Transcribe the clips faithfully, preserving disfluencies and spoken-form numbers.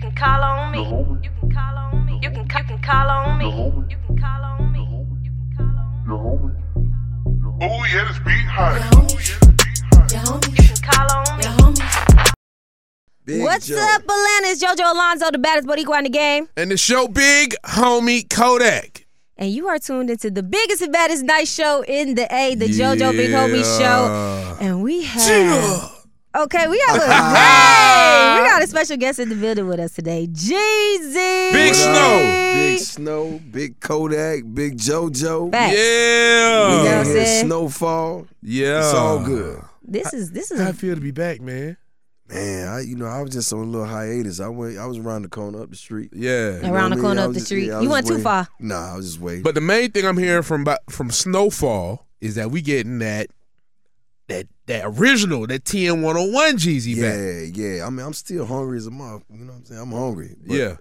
can call on me. You can call on me. You can, you can call on me. You can call on me. You can call on me. Oh yeah, this beat hot. You can call on me. Big What's Joe. up, Atlanta? It's JoJo Alonzo, the baddest Boricua in the game. And the show big homie Kodak. And you are tuned into the biggest and baddest night show in the A, the JoJo Big Homie Show. And we have... Okay, we have a hey, we got a special guest in the building with us today, Jeezy. Big What Snow. up? Big Snow, Big Kodak, Big JoJo. Facts. We Yeah. You know what I'm got here saying? Snowfall. Yeah. It's all good. This is this is How a it feel to be back, man? Man, I you know, I was just on a little hiatus. I went I was around the corner up the street. Yeah. You know around the what I mean? corner I up was the just- street. yeah, I You was went too waiting. far. Nah, I was just waiting. But the main thing I'm hearing from from Snowfall is that we getting that that that original, that T N one oh one Jeezy back. yeah, yeah. I mean, I'm still hungry as a mother. You know what I'm saying? I'm hungry. But, Yeah.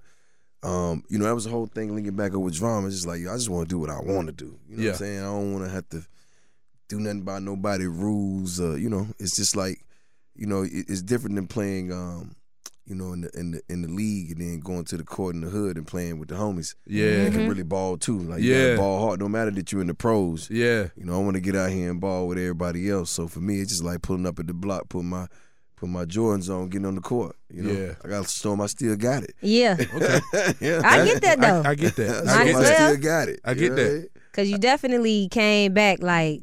Um, you know, that was the whole thing linking back up with drama. It's just like, I just want to do what I want to do. You know Yeah. what I'm saying? I don't want to have to do nothing by nobody rules. Uh, you know, it's just like, you know, it, it's different than playing, um, you know, in the in the in the league and then going to the court in the hood and playing with the homies. Yeah. They Mm-hmm. can really ball too. Like, you Yeah. gotta ball hard. No matter that you're in the pros. Yeah. You know, I want to get out here and ball with everybody else. So for me, it's just like pulling up at the block, putting my put my Jordans on, getting on the court. You know, Yeah. I got to show them I still got it. yeah. Okay. yeah, I get that though, I, I get that. I, I get Might as that. well. still got it. I You get know that. what I mean? because you definitely came back like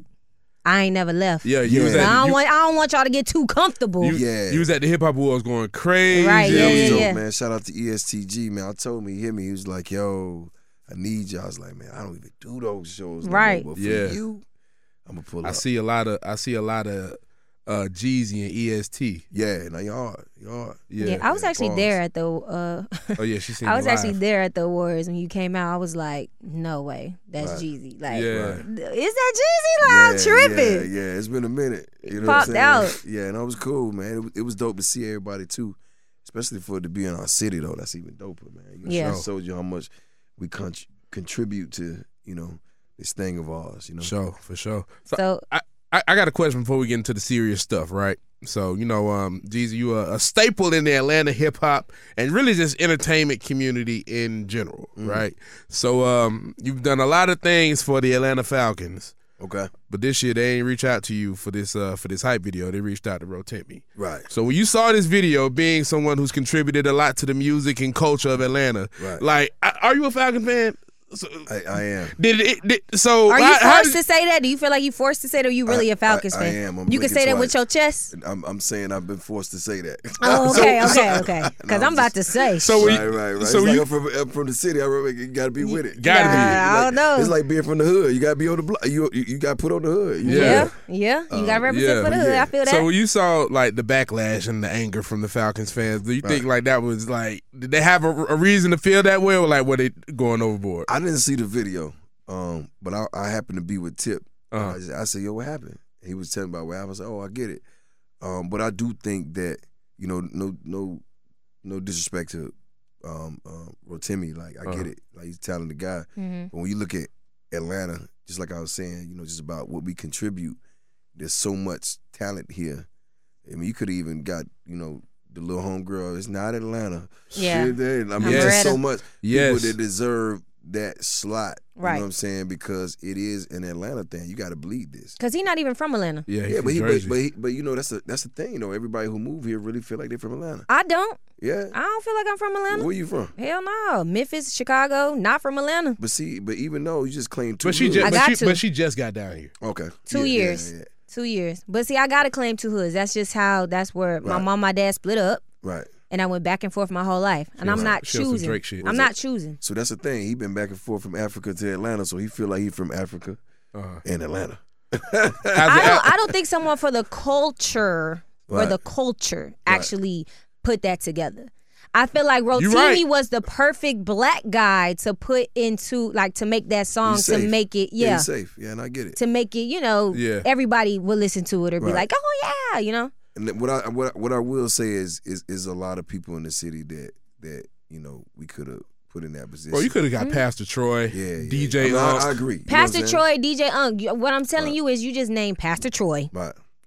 I ain't never left. Yeah, you Yeah. was But at I don't you, want I don't want y'all to get too comfortable. you, Yeah. you was at the Hip Hop Awards going crazy. Right, yeah, That was yeah, dope, yeah. man. Shout out to E S T G, man. I told me, he hit me. He was like, yo, I need you. I was like, man, I don't even do those shows. No Right. more, but for Yeah. you, I'm going to pull I up. see a lot of I see a lot of uh Jeezy and E S T. Yeah, now you hard. You hard. Yeah. Yeah, I was yeah, actually pause. there at the. Uh, Oh yeah, she seen I you was live. actually there at the awards when you came out. I was like, no way, that's Right. Jeezy. Like, Yeah. is that Jeezy? Like, I'm tripping. Yeah, yeah, it's been a minute. You know Popped what I'm saying? out. Yeah, and it was cool, man. It was, it was dope to see everybody too, especially for it to be in our city though. That's even doper, man. You know, Yeah. it showed you how much we con- contribute to, you know, this thing of ours. You know, Sure, for sure. So, So, I, I, I got a question before we get into the serious stuff, right? So, you know, um, Jeezy, you are a staple in the Atlanta hip hop and really just entertainment community in general, right? So, um, you've done a lot of things for the Atlanta Falcons, Okay, but this year they ain't reach out to you for this uh, for this hype video. They reached out to Rotimi. right. So when you saw this video, being someone who's contributed a lot to the music and culture of Atlanta, Right. like, I- are you a Falcon fan? So, I, I am. did it? Did, so are you how- how forced did- to say that? Do you feel like you forced to say that? Or you really I- a Falcons I- fan? I am. I'm you can blinking say that with twice. your chest. I'm, I'm saying I've been forced to say that. Oh, okay, okay, okay. Because No, I'm about just- to say. So when right, you- right, right. So it's like you I'm from, I'm from the city. I remember you got to be with it. gotta be. Yeah, I don't know. It's like being from the hood. You got to be on the block. You you, you got to put on the hood. You Yeah. yeah, yeah. You got to Um, represent yeah, for the hood. yeah. I feel that. So when you saw like the backlash and the anger from the Falcons fans, do you think Right. like that was like did they have a, a reason to feel that way, or like were they going overboard? I didn't see the video, um, but I, I happened to be with Tip. Uh-huh. I, just, I said, "Yo, what happened?" He was telling me about what happened. I said, "Oh, I get it." Um, but I do think that you know, no, no, no disrespect to um, um, Rotimi. Like I Uh-huh. get it. Like he's a talented guy. Mhm. But when you look at Atlanta, just like I was saying, you know, just about what we contribute, there's so much talent here. I mean, you could have even got, you know, the little homegirl. It's not Atlanta. Yeah. Shit, there- I mean, Yes. there's so much Yes. people that deserve that slot. You Right. know what I'm saying? Because it is an Atlanta thing. You got to believe this. Because he's not even from Atlanta. Yeah, he Yeah, from but he, but, Jersey. but, he, but you know, that's a, that's the thing, you know. Everybody who move here really feel like they're from Atlanta. I don't. Yeah. I don't feel like I'm from Atlanta. Where you from? Hell no. Memphis, Chicago, not from Atlanta. But see, but even though you just claim two but she hoods. just I but got she, to. but she just got down here. Okay. Two Yeah, yeah, years. yeah. Two years. But see, I got to claim two hoods. That's just how, that's where my Right. mom, my dad split up. Right. And I went back and forth my whole life. And I'm on not some- she on some choosing. Drake shit. I'm What's not choosing. So that's the thing. He been back and forth from Africa to Atlanta, so he feel like he from Africa Uh-huh. and Atlanta. As I a- don't, I don't think someone for the culture or Right. the culture actually put that together. I feel like Rotimi right. was the perfect black guy to put into, like, to make that song, He's to safe. make it, Yeah, yeah, he's safe. Yeah, and I get it. to make it, you know, Yeah. everybody will listen to it or be Right. like, oh yeah, you know. And then what I what I- what I will say is is is a lot of people in the city that that you know we could have put in that position. Bro, you could have got Pastor Troy, yeah, yeah. D J I, mean, I, Unk. I agree. You know Pastor what I'm saying? Troy, D J Unk. What I'm telling Right. you is you just named Pastor Troy Right.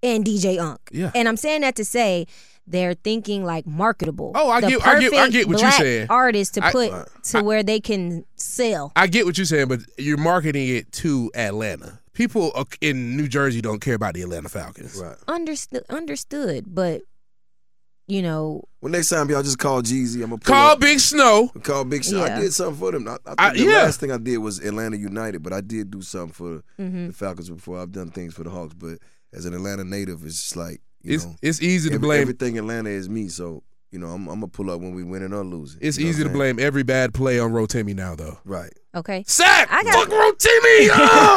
and D J Unk. Yeah. And I'm saying that to say they're thinking like marketable. Oh, I the get- I get- I perfect get what you're black saying. artist to I- put I- to where they can sell. I get what you're saying, but you're marketing it to Atlanta. People in New Jersey don't care about the Atlanta Falcons. Right. Understood, understood, but you know, Well, next time y'all just call Jeezy. I'm gonna pull Call up. Big Snow. Call Big Sean. Yeah. I did something for them. I, I think I- the yeah. last thing I did was Atlanta United, but I did do something for mhm. the Falcons before. I've done things for the Hawks, but as an Atlanta native, it's just like you It's know, it's easy to every- blame. everything Atlanta is me. So you know, I'm, I'm gonna pull up when we winning or losing. It's You know easy what to I'm blame every bad play on Rotimi now, though. saying? Right. okay. Sack! I got- Fuck Rotimi!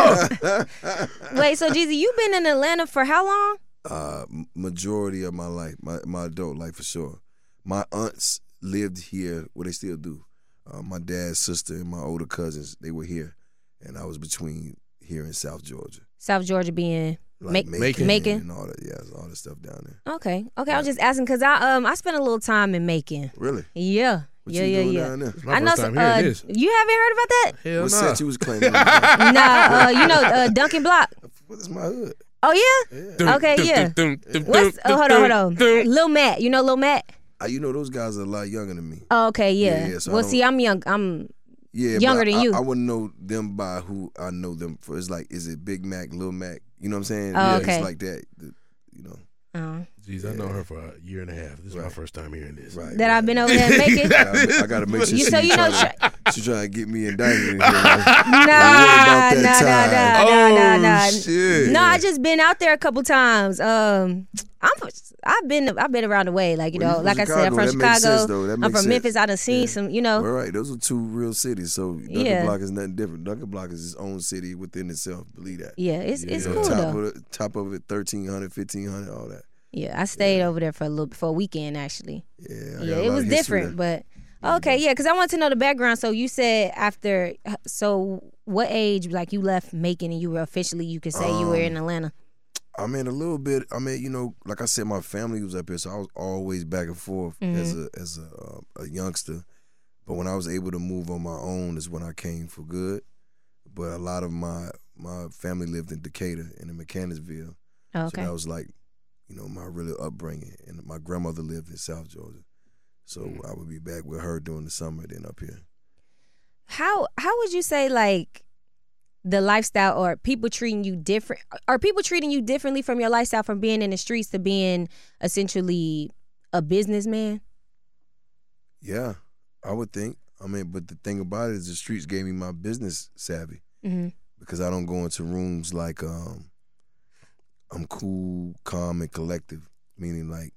Oh! Wait, so Jeezy, you've been in Atlanta for how long? Uh, m- majority of my life, my my adult life for sure. My aunts lived here. Well, they still do. Uh, my dad's sister and my older cousins, they were here, and I was between here and South Georgia. South Georgia being Like Ma- Macon, Macon? and all that. Yeah, all that stuff down there. okay. Okay, I was just asking because I um I spent a little time in Macon. Really? Yeah. What yeah, you yeah, doing yeah. down there? My I know. first some- time hearing uh, this. You haven't heard about that? Hell What nah. set you was claiming? nah. Uh, you know uh, Duncan Block. What is my hood? Oh yeah. Yeah. Dun, Okay, dun, yeah. dun, dun, What's? dun, Oh, hold on, hold on. dun, dun. Lil Matt. You know Lil Matt? Uh, you know those guys are a lot younger than me. Oh, okay, yeah. Yeah, yeah, so I well, don't- see, I'm young. I'm Yeah, Younger but than I, you. I, I wouldn't know them by who I know them for. It's like, is it Big Mac, Lil Mac? You know what I'm saying? Oh, yeah, okay. It's like that. The- you know, uh, Jeez, I know her for a year and a half. This is my Right. first time hearing this. right. that right. I've been over there in Macon. I, I gotta make sure You- she so you know, trying, to, she trying to get me indicted. In here, Nah, like, nah, that nah, time? nah, nah, Oh, nah. shit. No, I just been out there a couple times. Um, I'm I've been I've been around the way, like you Well, know, you like I from said, I'm from Chicago. That makes Chicago. sense, though. That I'm makes from sense. Memphis. I done seen Yeah. some, you know. All right, those are two real cities. So Duncan Yeah. Block is nothing different. Duncan Block is its own city within itself. Believe that. Yeah, it's it's You know, cool top though. of the, top of it, thirteen hundred, fifteen hundred, all that. Yeah, I stayed over there for a little for a weekend actually. Yeah, I got Yeah, a it lot was of history different, there. but okay, yeah, because I want to know the background. So you said after, so what age like you left Macon and you were officially you could say you were in Um, Atlanta? I mean, a little bit. I mean, you know, like I said, my family was up here, so I was always back and forth as a as a, uh, a youngster. But when I was able to move on my own, is when I came for good. But a lot of my my family lived in Decatur and in Mechanicsville, Oh, so okay. that was like, you know, my real upbringing. And my grandmother lived in South Georgia, so I would be back with her during the summer, then up here. How how would you say like the lifestyle or people treating you different? Are people treating you differently from your lifestyle from being in the streets to being essentially a businessman? Yeah, I would think. I mean, but the thing about it is the streets gave me my business savvy. Mm-hmm. Because I don't go into rooms like um, I'm cool, calm, and collective. Meaning like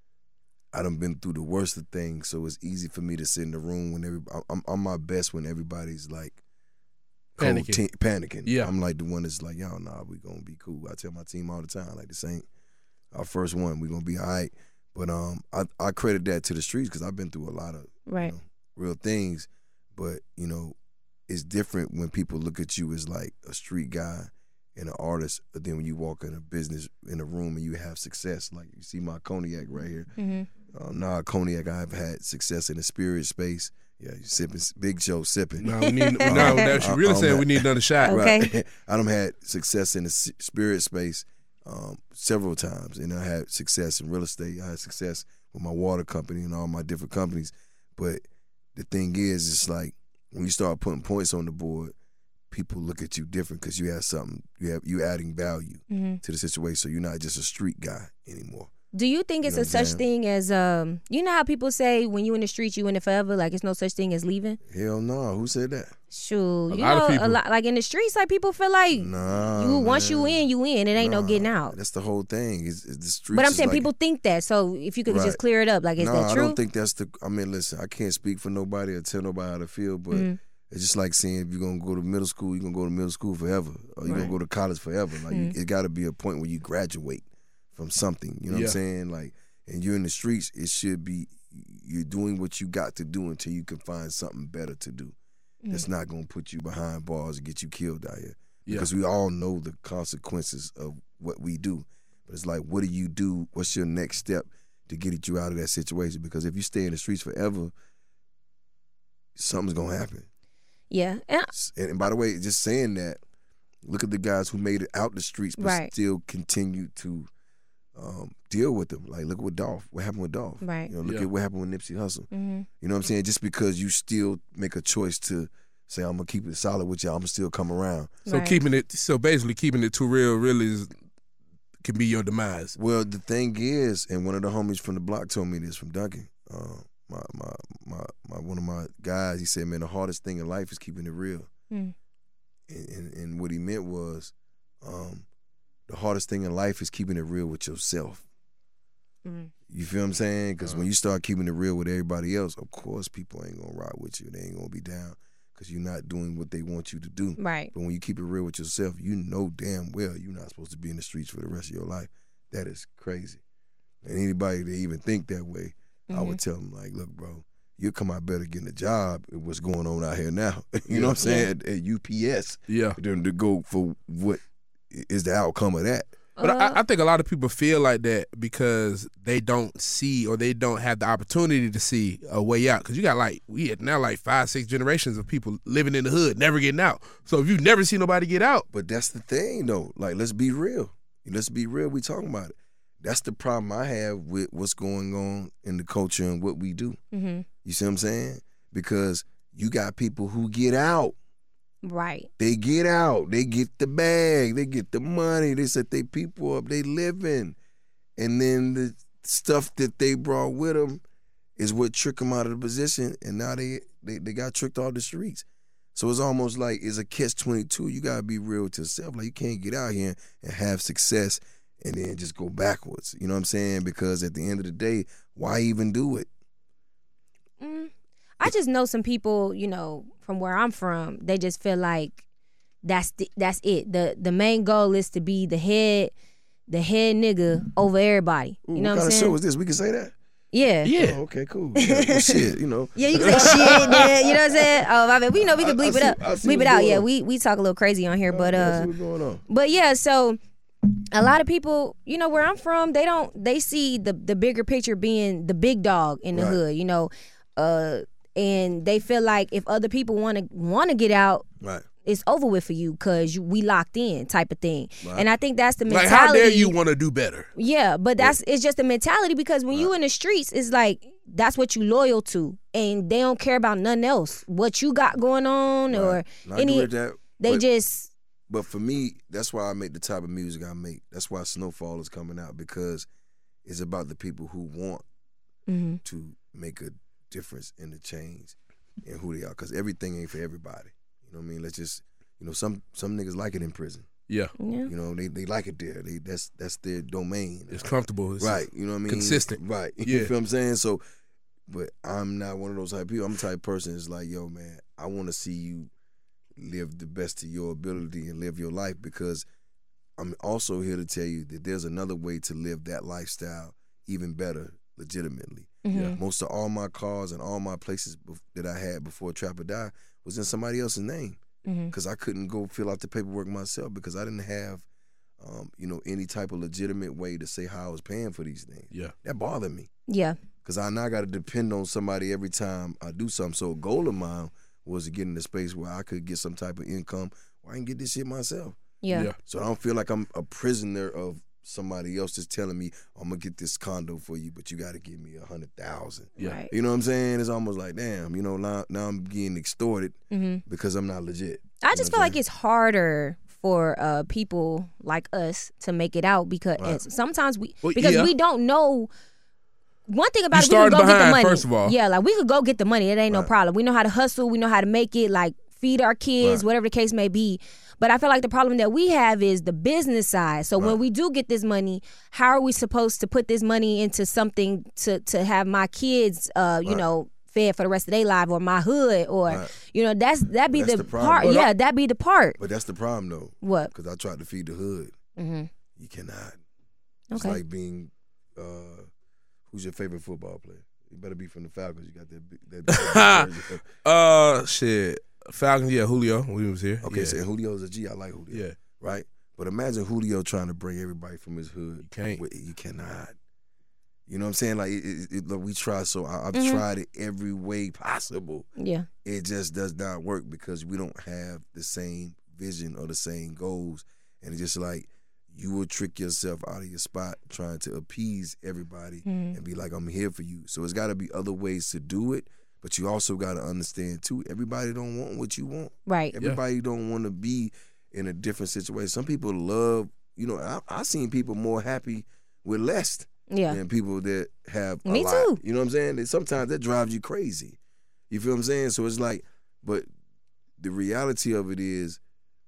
I done been through the worst of things, so it's easy for me to sit in the room when every I'm I'm my best when everybody's like cold Panicking. te- panicking. Yeah. I'm like the one that's like, y'all, nah, we gonna be cool. I tell my team all the time, like this ain't our first one. We gonna be all right. But um, I I credit that to the streets because I've been through a lot of Right. you know, real things. But you know, it's different when people look at you as like a street guy and an artist, but then when you walk in a business in a room and you have success, like you see my cognac right here. Mm-hmm. Uh, nah, cognac, I've had success in the spirit space. Yeah, you sipping, Big Joe sipping. No, we need, no, that she really Um, saying we need another shot. Okay. Right. I done had success in the s- spirit space um, several times, and I had success in real estate. I had success with my water company and all my different companies. But the thing is, it's like when you start putting points on the board, people look at you different because you have something. You have you adding value Mm-hmm. to the situation, so you're not just a street guy anymore. Do you think You it's know a what I'm such saying? thing as um? You know how people say when you in the streets you in it forever, like it's no such thing as leaving. Hell no, who said that? Shoot, A you lot of know, a people. lot like in the streets, like people feel like Nah, you once you man. in, you in. It ain't no Nah, getting out. That's the whole thing. It's, it's the streets. But I'm is saying like- people think that. So if you could just Right. clear it up, like is no, that I true? don't think that's the. I mean, listen, I can't speak for nobody or tell nobody how to feel, but Mhm. it's just like saying if you're gonna go to middle school, you're gonna go to middle school forever, or you're Right. gonna go to college forever. Like you, Mhm. it got to be a point where you graduate from something. You know what Yeah. I'm saying? Like, and you're in the streets. It should be you're doing what you got to do until you can find something better to do. Mm. That's not gonna put you behind bars and get you killed out here. Yeah. Because we all know the consequences of what we do. But it's like, what do you do? What's your next step to get you out of that situation? Because if you stay in the streets forever, something's gonna happen. Yeah, and And, and by the way, just saying that, look at the guys who made it out the streets but Right. still continue to um, deal with them. Like, look what Dolph, what happened with Dolph. Right. You know, look Yeah. at what happened with Nipsey Hussle. Mm-hmm. You know what I'm saying? Just because you still make a choice to say, I'm going to keep it solid with y'all, I'm going to still come around. So Right. keeping it, so basically keeping it too real really is, can be your demise. Well, the thing is, and one of the homies from the block told me this from Duncan, uh, my, my, my, my, one of my guys, he said, man, the hardest thing in life is keeping it real. Mm. And, and, and what he meant was, um, the hardest thing in life is keeping it real with yourself. Mm. You feel what I'm saying? Because when you start keeping it real with everybody else, of course people ain't going to rock with you. They ain't going to be down because you're not doing what they want you to do. Right. But when you keep it real with yourself, you know damn well you're not supposed to be in the streets for the rest of your life. That is crazy. And anybody that even think that way, I would tell them, like, look, bro, you'll come out better getting a job at what's going on out here now. You know what I'm saying? At, at U P S. Yeah. Than to go for what is the outcome of that. But Uh, I, I think a lot of people feel like that because they don't see or they don't have the opportunity to see a way out. Because you got like, we had now like five, six generations of people living in the hood, never getting out. So if you've never seen nobody get out. But that's the thing, though. Like, let's be real. Let's be real. We talking about it. That's the problem I have with what's going on in the culture and what we do. mm-hmm. You see what I'm saying? Because you got people who get out. Right. They get out. They get the bag. They get the money. They set their people up. They living. And then the stuff that they brought with them is what tricked them out of the position. And now they, they, they got tricked off the streets. So it's almost like it's a catch twenty-two. You got to be real with yourself. Like, you can't get out here and have success and then just go backwards. You know what I'm saying? Because at the end of the day, why even do it? Mm. I just know some people, you know, from where I'm from, they just feel like that's the, that's it. The the main goal is to be the head, the head nigga over everybody. You Ooh, know what what I'm kind of saying? show is this? We can say that? Yeah. Yeah. Oh, okay, cool. Yeah, well, shit, you know. Yeah, you can say shit, yeah, you know what I'm saying? Oh, my bad. We know we can I- I bleep see- it up. I see Bleep it what's out. going Yeah, on. we we talk a little crazy on here, but I uh see what's going on. But yeah, so a lot of people, you know, where I'm from, they don't they see the the bigger picture being the big dog in the Right. hood, you know. Uh and they feel like if other people want to want to get out, Right. it's over with for you because you, we locked in type of thing. Right. And I think that's the Like, mentality. how dare you want to do better? Yeah, but that's it's just a mentality because when you in the streets, it's like that's what you loyal to, and they don't care about nothing else. What you got going on or And I any, agree with that. they but, just But for me, that's why I make the type of music I make. That's why Snowfall is coming out, because it's about the people who want mhm. to make a difference in the change and who they are. Because everything ain't for everybody. You know what I mean? Let's just, you know, some some niggas like it in prison. Yeah. yeah. You know, they, they like it there. They that's that's their domain. It's comfortable. It's Right, you know what I mean? consistent. Right. You Yeah. feel what I'm saying? So, but I'm not one of those type of people. I'm the type of person that's like, yo, man, I want to see you live the best of your ability and live your life, because I'm also here to tell you that there's another way to live that lifestyle even better, legitimately. Yeah. Most of all my cars and all my places bef- that I had before Trap or Die was in somebody else's name, Mhm. because I couldn't go fill out the paperwork myself because I didn't have, um, you know, any type of legitimate way to say how I was paying for these things. Yeah. That bothered me, Yeah. because I now got to depend on somebody every time I do something. So a goal of mine was to get in a space where I could get some type of income where I can get this shit myself. Yeah. Yeah. So I don't feel like I'm a prisoner of somebody else just telling me, I'm gonna get this condo for you, but you got to give me a hundred thousand. Yeah. Right. You know what I'm saying? It's almost like, damn, you know, now, now I'm getting extorted Mhm. because I'm not legit. I You just know feel what I'm like it's harder for uh, people like us to make it out because Right. and sometimes we Well, because yeah. we don't know. One thing about You it, we can started go get the behind, money. first of all. Yeah, like we could go get the money. It ain't no Right. problem. We know how to hustle. We know how to make it. Like feed our kids, Right. whatever the case may be. But I feel like the problem that we have is the business side. So when Right. we do get this money, how are we supposed to put this money into something to to have my kids, uh, you Right. know, fed for the rest of their life, or my hood, or Right. you know, that's that be That's the, the problem. part. But Yeah, that be the part. But that's the problem, though, What? because I tried to feed the hood. Mm-hmm. You cannot. It's Okay. like being, uh, who's your favorite football player? You better be from the Falcons. You got that big, that big jersey. Uh, shit. Falcons, yeah, Julio. We was here. Okay, yeah. so Julio's a G. I like Julio. Yeah. Right? But imagine Julio trying to bring everybody from his hood. You can't. With- You cannot. You know what I'm saying? Like, it, it, it, look, we try so I, I've Mhm. tried it every way possible. Yeah. It just does not work because we don't have the same vision or the same goals. And it's just like, you will trick yourself out of your spot trying to appease everybody Mm-hmm. and be like, I'm here for you. So it's got to be other ways to do it, but you also got to understand, too, everybody don't want what you want. Right. Everybody don't want to be in a different situation. Some people love, you know, I, I seen people more happy with less Yeah. than people that have a Me lot. too. You know what I'm saying? And sometimes that drives you crazy. You feel what I'm saying? So it's like, but the reality of it is,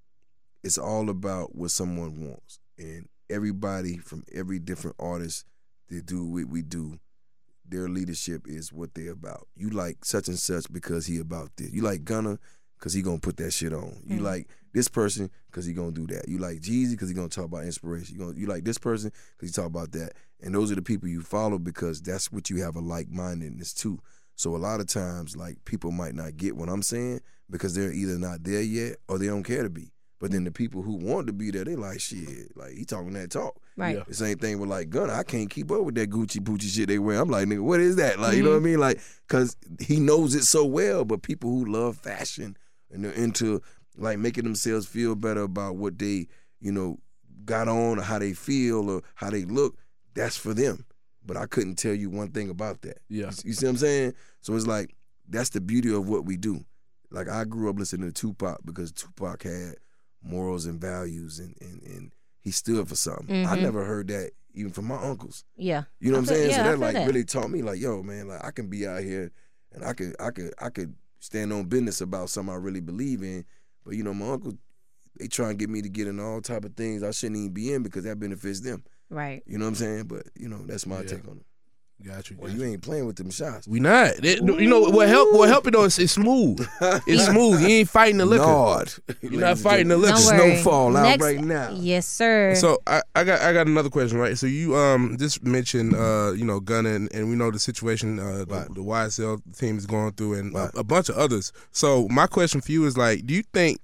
it's all about what someone wants. And everybody from every different artist that do what we do, their leadership is what they're about. You like such and such because he about this. You like Gunna because he gonna put that shit on. You Mm. like this person because he gonna do that. You like Jeezy because he gonna talk about inspiration. You, gonna, you like this person because he talk about that. And those are the people you follow because that's what you have a like-mindedness to. So a lot of times, like, people might not get what I'm saying because they're either not there yet or they don't care to be. But then the people who want to be there, they like, shit, like, he talking that talk. Right. Yeah. The same thing with, like, Gunna. I can't keep up with that Gucci Poochie shit they wear. I'm like, nigga, what is that? Like, you know what I mean? Like, because he knows it so well, but people who love fashion and they're into, like, making themselves feel better about what they, you know, got on or how they feel or how they look, that's for them. But I couldn't tell you one thing about that. Yeah. You, you see what I'm saying? So it's like, that's the beauty of what we do. Like, I grew up listening to Tupac because Tupac had morals and values, and, and, and he stood for something. I Mhm. never heard that even from my uncles. Yeah. You know what I I'm feel- saying? yeah, so I that feel like that. really taught me, like, yo, man, like, I can be out here and I could I could I could stand on business about something I really believe in. But you know, my uncle, they try and get me to get in all type of things I shouldn't even be in because that benefits them. Right. You know what I'm saying? But you know, that's my Yeah. take on it. Got you. Well, got you you. ain't playing with them shots. We not. It- you know what help? What help it though? It's, it's smooth. It's smooth. You ain't fighting the liquor. Nord. You're not fighting the liquor. Don't worry. Snowfall out Next- right now. Yes, sir. So I, I got I got another question, right? So you um just mentioned uh you know Gunna and, and we know the situation uh the, Right. the Y S L team is going through and Right. a, a bunch of others. So my question for you is like, do you think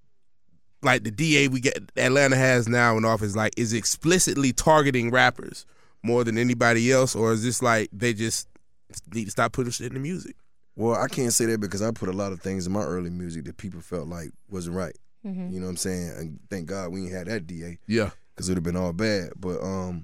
like the D A we get Atlanta has now in office like is explicitly targeting rappers more than anybody else, or is this like they just need to stop putting shit in the music? Well, I can't say that because I put a lot of things in my early music that people felt like wasn't right. Mhm. You know what I'm saying? And thank God we ain't had that D A. Yeah. Because it would have been all bad. But um,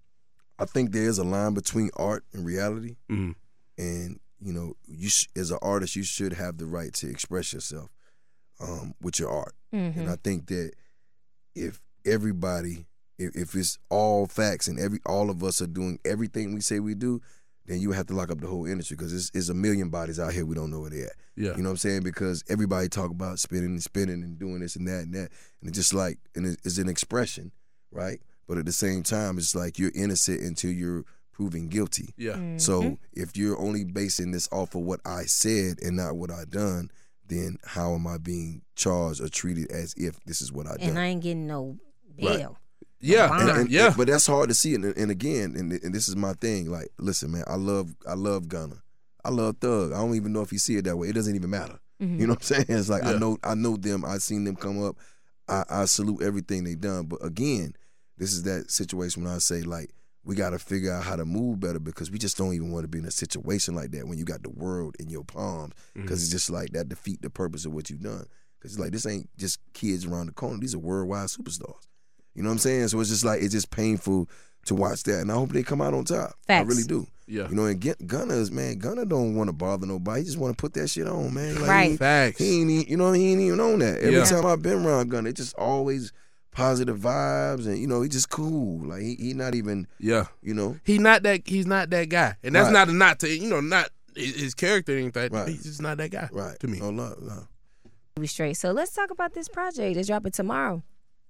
I think there is a line between art and reality. Mhm. And, you know, you sh- as an artist, you should have the right to express yourself um, with your art. Mhm. And I think that if everybody, if, if it's all facts and every all of us are doing everything we say we do, then you have to lock up the whole industry because it's, it's a million bodies out here we don't know where they're at. Yeah. You know what I'm saying? Because everybody talk about spinning and spinning and doing this and that and that. And it's just like, and it- it's an expression, right? But at the same time, it's like you're innocent until you're proven guilty. Yeah. Mm-hmm. So if you're only basing this off of what I said and not what I done, then how am I being charged or treated as if this is what I done? And I ain't getting no bail. Yeah. Wow. And, And- and- yeah. but that's hard to see. And, and again, and, and this is my thing. Like, listen, man, I love, I love Gunna. I love Thug. I don't even know if he see it that way. It doesn't even matter. Mhm. You know what I'm saying? It's like I Yeah. know, I know them. I seen them come up. I, I salute everything they done. But again, this is that situation when I say like we got to figure out how to move better because we just don't even want to be in a situation like that when you got the world in your palms because it's just like that defeat the purpose of what you've done. Because it's like this ain't just kids around the corner. These are worldwide superstars. You know what I'm saying? So it's just like it's just painful to watch that, and I hope they come out on top. Facts. I really do. Yeah. You know, and get, Gunna's man, Gunna don't want to bother nobody. He just want to put that shit on, man. Like, Right. He, Facts. he ain't, e- you know, he ain't even on that. Every Yeah. time I've been around Gunna, it just always positive vibes, and you know, he just cool. Like he, he not even, Yeah. you know, He not that. He's not that guy, and that's Right. not a not to you know not his his character or anything. Right. He's just not that guy. right To me. No love, no. We straight. So let's talk about this project. It's dropping tomorrow.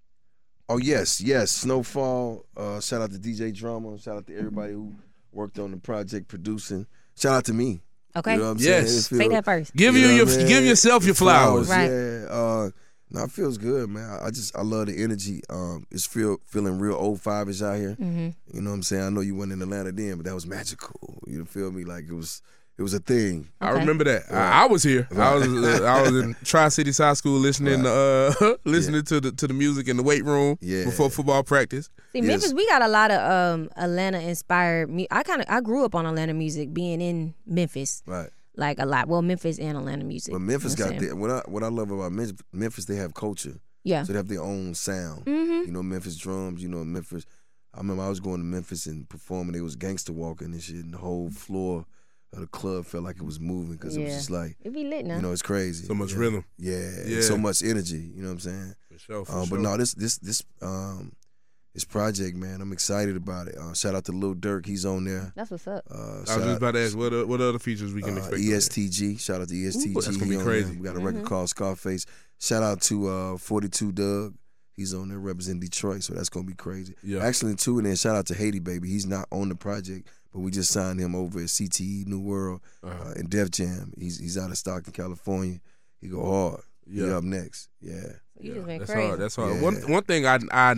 Oh yes, yes. Snowfall. Uh, shout out to D J Drama. Shout out to everybody who worked on the project producing. Shout out to me. Okay. You know what I'm Yes. saying? It Say feel- that first. Give you, know your what I mean? give yourself your flowers. Right. Yeah. Uh, no, it feels good, man. I, I just I love the energy. Um, it's feel feeling real old five-ish out here. Mm-hmm. You know what I'm saying? I know you went in Atlanta then, but that was magical. You feel me? Like it was it was a thing. I Okay. remember that. Right. I, I was here. I Right. was uh, I was in Tri Cities High School listening to uh listening to the to the music in the weight room Yeah. before football practice. See, Yes. Memphis, we got a lot of um, Atlanta inspired. Mu- I kind of I grew up on Atlanta music, being in Memphis, Right. like a lot. Well, Memphis and Atlanta music. But Memphis you know what got I'm that. What I what I love about Memphis, Memphis, they have culture. Yeah. So they have their own sound. Mm-hmm. You know, Memphis drums. You know, Memphis. I remember I was going to Memphis and performing. It was gangster walking and shit, and the whole floor of the club felt like it was moving because it was Yeah. just like, It be lit now. you know, it's crazy. So much yeah. rhythm. Yeah, and Yeah. so much energy. You know what I'm saying? For sure, for Um, sure. but no, this this this um this project, man, I'm excited about it. Uh, shout out to Lil Durk, he's on there. That's what's up. Uh, I was shout just out, about to ask what uh, what other features we can uh, expect. E S T G. Shout out to E S T G. Ooh, that's gonna he be on crazy. there. We got a record called Scarface. Shout out to uh, forty-two Doug. He's on there representing Detroit, so that's gonna be crazy. Yeah. Actually, too, and then shout out to Haiti Baby. He's not on the project, but we just signed him over at C T E New World Uh-huh. uh, in Def Jam. He's he's out of Stockton, California. He go hard. He Yeah. up next. Yeah. You just went That's crazy. hard. That's hard. Yeah. One one thing I I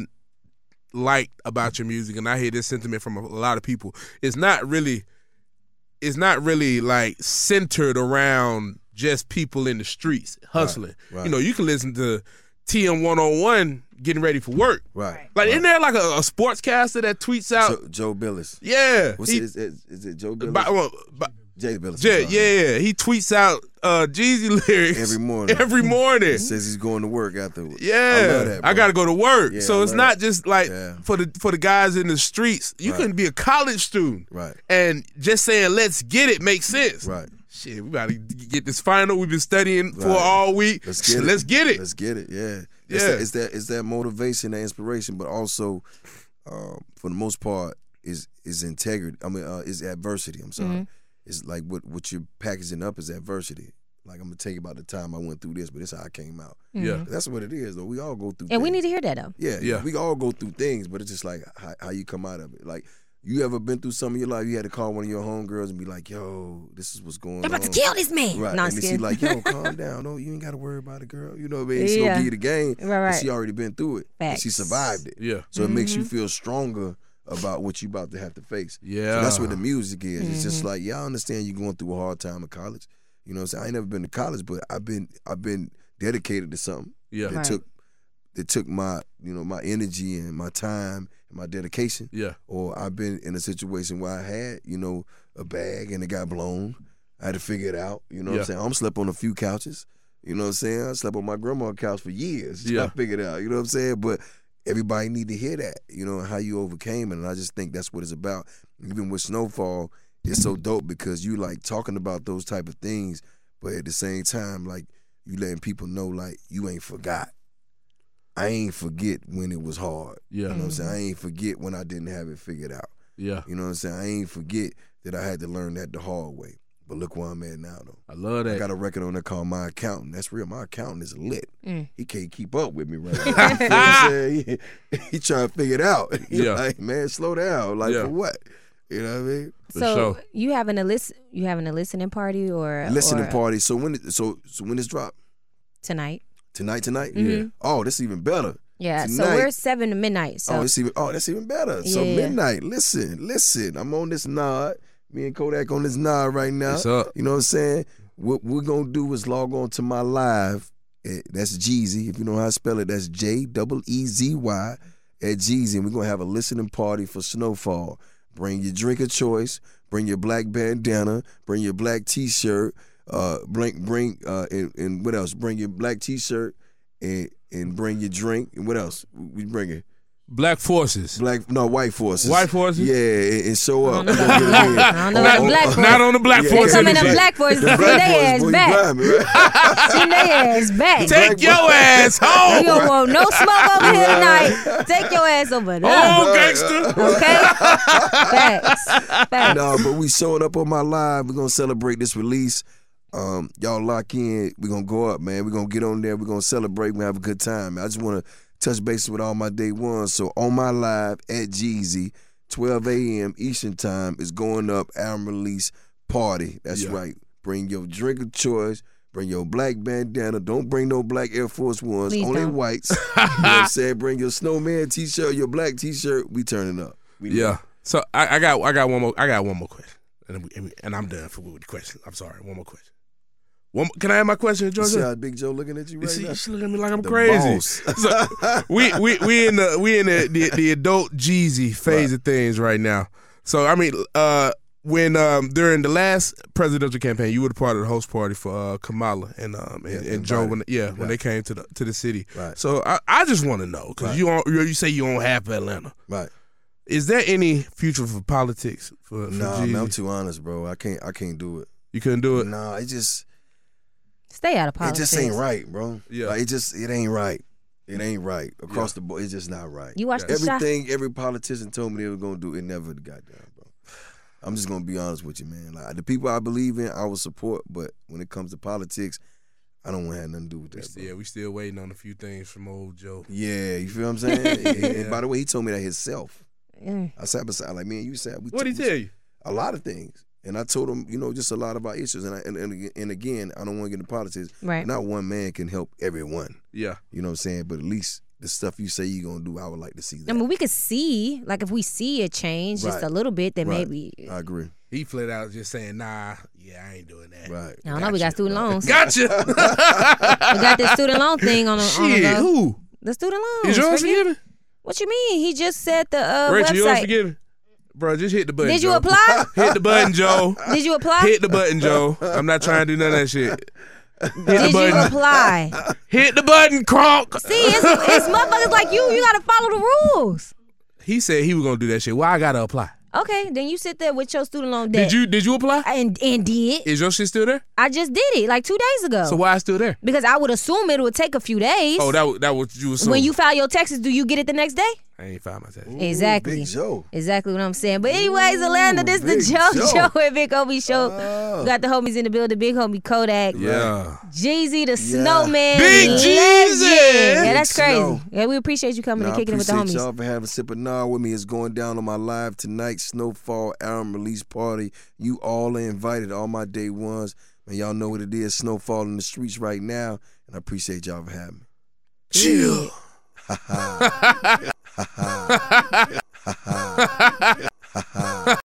like about your music, and I hear this sentiment from a lot of people, it's not really it's not really like centered around just people in the streets hustling. right. You know, you can listen to T M one oh one getting ready for work. Right. Like, right. isn't there like a, a sportscaster that tweets out? Joe, Joe Billis. yeah. What's he- it? Is, is, is it Joe Billis? by- well, by- Jay Billis. yeah, I'm sorry. yeah, he tweets out uh, Jeezy lyrics Every morning. Every morning. He says he's going to work afterwards. Yeah, I love that, bro. got to go to work. Yeah, so I it's love not that. just like Yeah. for the for the guys in the streets. You Right. can be a college student, Right. and just saying "let's get it" makes sense. Right. Shit, we got to get this final. We've been studying for Right. all week. Let's get it. Let's get it. Let's get it. Yeah. It's Yeah. That, it's that it's that motivation, that inspiration, but also, um, for the most part, is is integrity. I mean, uh, is adversity. I'm sorry. Mm-hmm. It's like what what you're packaging up is adversity. Like, I'm gonna tell you about the time I went through this, but this is how I came out. Yeah, That's what it is, though. We all go through. And we things. need to hear that though. Yeah, Yeah. we all go through things, but it's just like how, how you come out of it. Like, you ever been through some of your life? You had to call one of your homegirls and be like, "Yo, this is what's going I'm on." about to kill this man. Right, No, I'm and then she scared. like, "Yo, calm down. No, you ain't got to worry about it, girl. You know what I mean? She Yeah. gonna give you the game. Right, right. But she already been through it. And she Facts. survived it. yeah, So it makes Mm-hmm. you feel stronger about what you about to have to face. yeah. So that's what the music is. It's Mm-hmm. just like, yeah, I understand you going through a hard time in college. You know what I'm saying? I ain't never been to college, but I've been I've been dedicated to something. Yeah. That Right. took that took my, you know, my energy and my time and my dedication. Yeah. Or I've been in a situation where I had, you know, a bag and it got blown. I had to figure it out. You know what Yeah. I'm saying? I'm slept on a few couches. You know what I'm saying? I slept on my grandma's couch for years. Yeah. I figured it out. You know what I'm saying? But everybody need to hear that, you know, and how you overcame it. And I just think that's what it's about. Even with Snowfall, it's so dope because you like talking about those type of things, but at the same time, like, you letting people know, like, you ain't forgot. I ain't forget when it was hard. Yeah. You know what I'm saying? I ain't forget when I didn't have it figured out. Yeah. You know what I'm saying? I ain't forget that I had to learn that the hard way. But look where I'm at now, though. I love I that. got a record on there called My Accountant. That's real. My accountant is lit. Mm. He can't keep up with me right now. You feel what I'm saying? He, he trying to figure it out. He Yeah. like, man, slow down. Like, Yeah. for what? You know what I mean? For So sure. you having a list? You having a listening party or Listening or party. So when it, so so when it's drop? tonight? Tonight, tonight? Mhm. Oh, that's even better. Yeah. So Tonight. we're seven to midnight. So Oh, it's even oh, that's even better. So Yeah, yeah. midnight. Listen, listen. I'm on this nod. Me and Kodak on this nod right now. What's up? You know what I'm saying? What we're gonna do is log on to my live. Eh, That's Jeezy. If you know how to spell it, that's J double E Z Y at Jeezy. And we're gonna have a listening party for Snowfall. Bring your drink of choice. Bring your black bandana. Bring your black T-shirt. Uh, bring bring uh, and, and what else? Bring your black T-shirt and and bring your drink. And what else? We bringing Black Forces. black no white forces. White forces? Yeah, and, and show up. I don't know about black. I don't know Not, about black forces. not on the Black Yeah. They Forces. come in energy. them black forces. The See black their ass boys, boy, you back. grimy, right? See their ass back. Take Black your boy. ass You home. don't want no smoke over here tonight. Take your ass over there. Oh, gangster. Okay? Facts. Facts. No, but we showing up on my live. We're gonna celebrate this release. Um, y'all lock in. We're gonna go up, man. We're gonna get on there. We're gonna celebrate. We're gonna have a good time. I just wanna touch bases with all my day ones. So on my live at Jeezy, twelve a.m. Eastern time is going up album release party. That's Yeah. right. Bring your drink of choice. Bring your black bandana. Don't bring no black Air Force Ones. Please Only don't. whites. You know what I'm saying? Bring your snowman t-shirt, your black t-shirt. We turning up. We Yeah. So I, I got I got one more I got one more question, and, we, and I'm done for with the question. I'm sorry. One more question. One. More, can I have my question, You see Georgia? how Big Joe looking at you You right see, now? she looking at me like I'm The crazy. boss. So, we we we in the we in the the, the adult Jeezy phase Right. of things right now. So I mean, uh, when um, during the last presidential campaign, you were a part of the host party for uh, Kamala and um, and, Yeah, and Joe when yeah right. when they came to the to the city. Right. So I, I just want to know because Right. you don't, you say you own half Atlanta. Right. Is there any future for politics for, for Nah, Jeezy? man, I'm too honest, bro. I can't. I can't do it. You couldn't do it. Nah, it just Stay out of politics. it just ain't right, bro. Yeah. Like, it just it ain't right. It ain't right across the board. It's just not right. You watch the shot. Everything every politician told me they were gonna do, it never got done, bro. I'm just gonna be honest with you, man. Like the people I believe in, I will support, but when it comes to politics, I don't want to have nothing to do with We that. still, Bro. yeah, we still waiting on a few things from old Joe. Yeah, you feel what I'm saying? and, and by the way, he told me that himself. Mm. I sat beside, like, man, you said we. What'd he we- tell you? A lot of things, and I told him, you know, just a lot of our issues, and I, and, and and again, I don't want to get into politics. Right. Not one man can help everyone. Yeah. You know what I'm saying? But at least the stuff you say you're gonna do, I would like to see that. I mean, we could see, like, if we see a change just Right. a little bit, then Right. maybe. I agree. He flat out just saying, nah, yeah, I ain't doing that. Right. I don't know. We got student loans. Gotcha. We got this student loan thing on the, on the Shit, go. who? The student loans. Is yours Forget- forgiven? What you mean? He just said the uh, Rachel, yours website. forgiven? Bro, just hit the button, Did you Joe. apply? Hit the button, Joe. Did you apply? Hit the button, Joe. I'm not trying to do none of that shit. Hit the Did you button. apply? Hit the button, Kronk. See, it's, it's motherfuckers like you. You gotta follow the rules. He said he was gonna do that shit. Why I gotta apply? Okay, then you sit there with your student loan debt. Did you did you apply? And and did. Is your shit still there? I just did it like two days ago. So why it's still there? Because I would assume it would take a few days. Oh, that was that was you assume. When you file your taxes, do you get it the next day? I ain't filed my tax. Ooh, Exactly. Big Joe. Exactly what I'm saying. But anyways, Atlanta, this Big the Joe Joe. Joe and Big Homie show. Oh. We got the homies in the building. Big homie Kodak. Yeah. Jeezy the Snowman. Big legend. Jeezy. Yeah, that's Big crazy. Snow. Yeah, we appreciate you coming Nah, and I kicking it with the appreciate homies. y'all for having a sip of Nah with me. It's going down on my live tonight, Snowfall album release party. You all are invited, all my day ones. Man, y'all know what it is. Snowfall in the streets right now, and I appreciate y'all for having me. Chill. Ha ha. Ha ha. Ha ha. Ha ha.